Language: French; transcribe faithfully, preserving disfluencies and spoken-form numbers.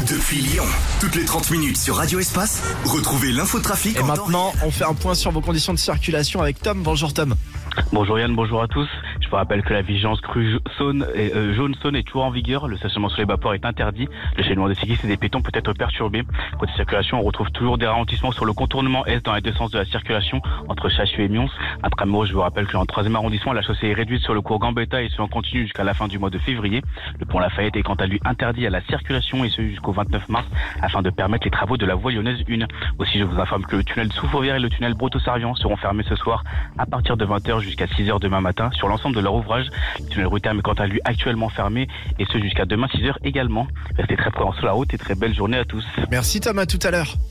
Depuis Lyon, toutes les trente minutes sur Radio Espace, retrouvez l'infotrafic. Et maintenant, on fait un point sur vos conditions de circulation avec Tom. Bonjour Tom. Bonjour Yann, bonjour à tous. Je vous rappelle que la vigilance crue saune et, euh, jaune saune est toujours en vigueur. Le stationnement sur les bas-ports est interdit. Le chaînement des cyclistes et des piétons peut être perturbé. Côté circulation, on retrouve toujours des ralentissements sur le contournement est dans les deux sens de la circulation entre Chachu et Mions. Intramuros, je vous rappelle que dans le troisième arrondissement, la chaussée est réduite sur le cours Gambetta et ce en continu jusqu'à la fin du mois de février. Le pont Lafayette est quant à lui interdit à la circulation et ce jusqu'au vingt-neuf mars afin de permettre les travaux de la voie lyonnaise un. Aussi, je vous informe que le tunnel sous Fourvière et le tunnel Broto-Sarvian seront fermés ce soir à partir de vingt heures jusqu'à six heures demain matin sur l'ensemble de leur ouvrage. Le tunnel rue Terme est quant à lui actuellement fermé et ce jusqu'à demain six heures également. Restez très prudents sur la route et très belle journée à tous. Merci Tom, à tout à l'heure.